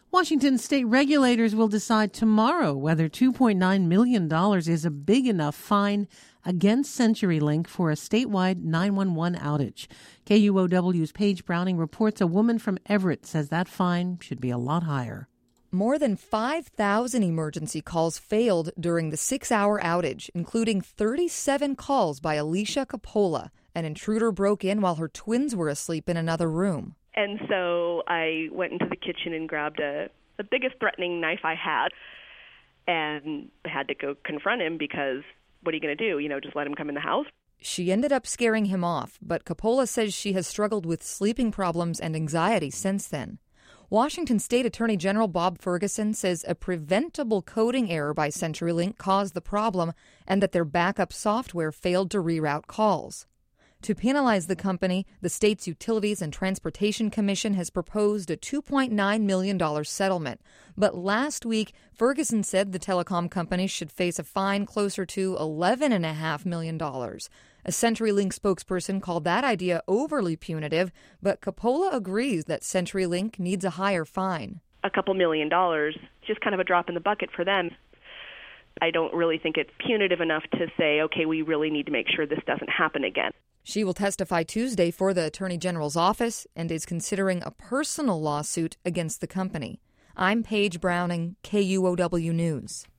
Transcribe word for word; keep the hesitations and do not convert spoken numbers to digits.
Washington state regulators will decide tomorrow whether two point nine million dollars is a big enough fine against CenturyLink for a statewide nine one one outage. K U O W's Paige Browning reports a woman from Everett says that fine should be a lot higher. More than five thousand emergency calls failed during the six-hour outage, including thirty-seven calls by Alicia Coppola. An intruder broke in while her twins were asleep in another room. And so I went into the kitchen and grabbed a, the biggest threatening knife I had, and I had to go confront him because what are you going to do? You know, just let him come in the house? She ended up scaring him off, but Coppola says she has struggled with sleeping problems and anxiety since then. Washington State Attorney General Bob Ferguson says a preventable coding error by CenturyLink caused the problem and that their backup software failed to reroute calls. To penalize the company, the state's Utilities and Transportation Commission has proposed a two point nine million dollars settlement. But last week, Ferguson said the telecom company should face a fine closer to eleven point five million dollars. A CenturyLink spokesperson called that idea overly punitive, but Coppola agrees that CenturyLink needs a higher fine. A couple million dollars, just kind of a drop in the bucket for them. I don't really think it's punitive enough to say, okay, we really need to make sure this doesn't happen again. She will testify Tuesday for the Attorney General's office and is considering a personal lawsuit against the company. I'm Paige Browning, K U O W News.